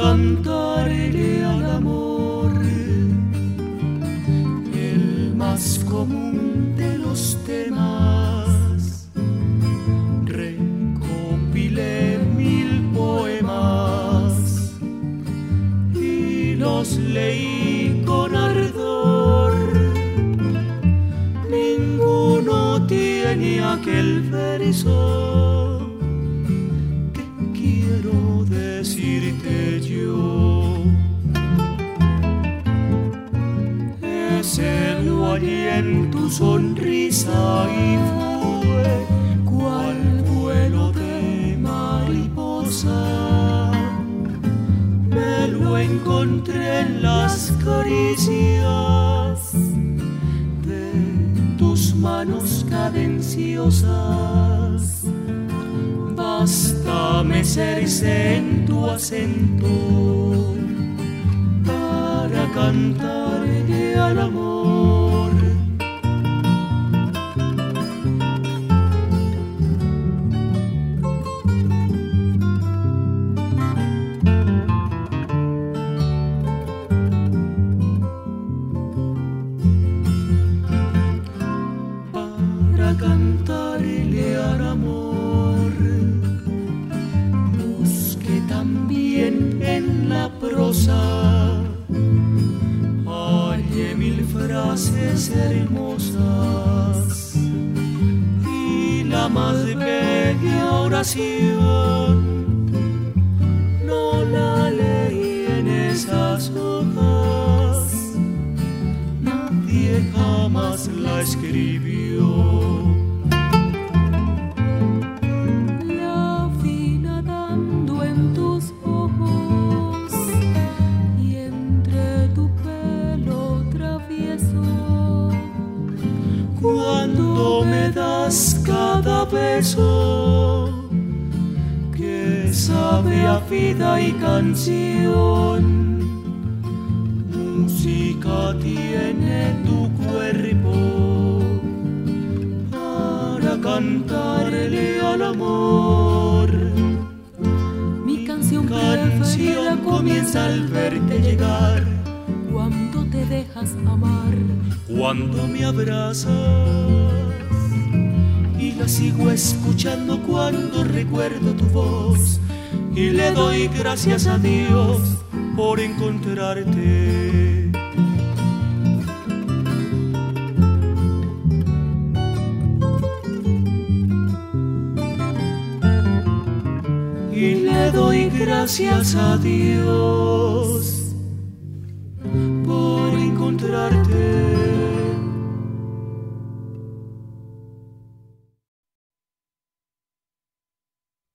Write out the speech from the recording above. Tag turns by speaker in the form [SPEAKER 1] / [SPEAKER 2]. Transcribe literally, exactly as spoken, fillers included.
[SPEAKER 1] cantarle al amor, el más común de los temas. Recopilé mil poemas y los leí con ardor. Ninguno tiene aquel verso que quiero decirte yo. Ese lo hallé en tu sonrisa y fue cual vuelo de mariposa. Me lo encontré en las caricias de tus manos cadenciosas. Basta mecerse en tu acento para cantarle al amor. Para cantarle al amor, busqué también en la prosa, hallé mil frases hermosas y la más bella oración no la leí en esas hojas, nadie jamás la escribió. Cuando me das cada beso que sabe a vida y canción, música tiene tu cuerpo para cantarle al amor. Mi canción, canción comienza al verte llegar, cuando te dejas amar, cuando me abrazas, y la sigo escuchando cuando recuerdo tu voz y le doy gracias a Dios por encontrarte. Y le doy gracias a Dios